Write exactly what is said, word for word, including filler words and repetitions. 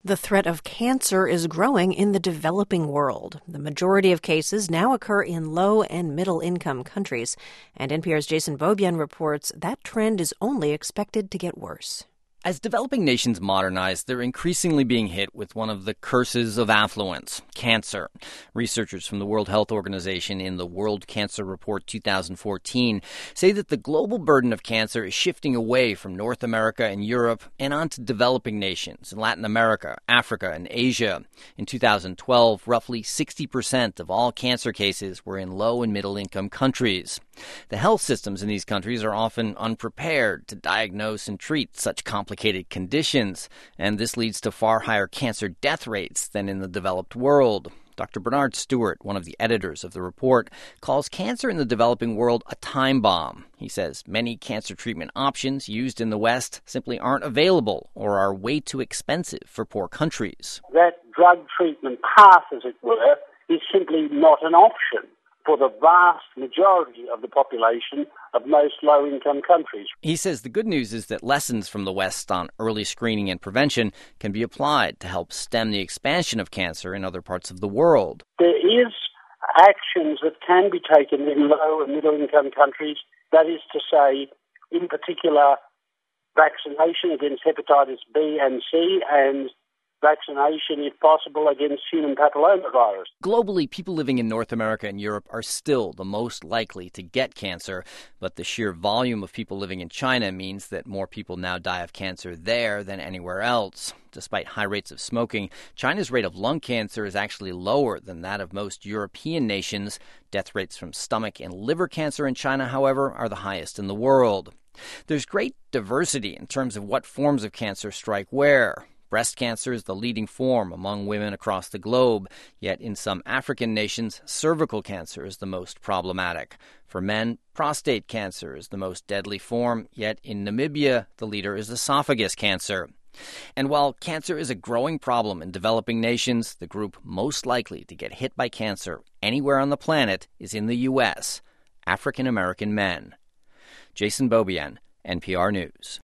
The threat of cancer is growing in the developing world. The majority of cases now occur in low- and middle-income countries. And N P R's Jason Beaubien reports that trend is only expected to get worse. As developing nations modernize, they're increasingly being hit with one of the curses of affluence, cancer. Researchers from the World Health Organization in the World Cancer Report two thousand fourteen say that the global burden of cancer is shifting away from North America and Europe and onto developing nations in Latin America, Africa, and Asia. In two thousand twelve, roughly sixty percent of all cancer cases were in low- and middle-income countries. The health systems in these countries are often unprepared to diagnose and treat such complicated conditions, and this leads to far higher cancer death rates than in the developed world. Doctor Bernard Stewart, one of the editors of the report, calls cancer in the developing world a time bomb. He says many cancer treatment options used in the West simply aren't available or are way too expensive for poor countries. That drug treatment path, as it were, is simply not an option for the vast majority of the population of most low-income countries. He says the good news is that lessons from the West on early screening and prevention can be applied to help stem the expansion of cancer in other parts of the world. There is actions that can be taken in low- and middle-income countries, that is to say, in particular, vaccination against hepatitis B and C and vaccination, if possible, against human papillomavirus. Globally, people living in North America and Europe are still the most likely to get cancer, but the sheer volume of people living in China means that more people now die of cancer there than anywhere else. Despite high rates of smoking, China's rate of lung cancer is actually lower than that of most European nations. Death rates from stomach and liver cancer in China, however, are the highest in the world. There's great diversity in terms of what forms of cancer strike where. Breast cancer is the leading form among women across the globe, yet in some African nations, cervical cancer is the most problematic. For men, prostate cancer is the most deadly form, yet in Namibia, the leader is esophagus cancer. And while cancer is a growing problem in developing nations, the group most likely to get hit by cancer anywhere on the planet is in the U S, African American men. Jason Beaubien, N P R News.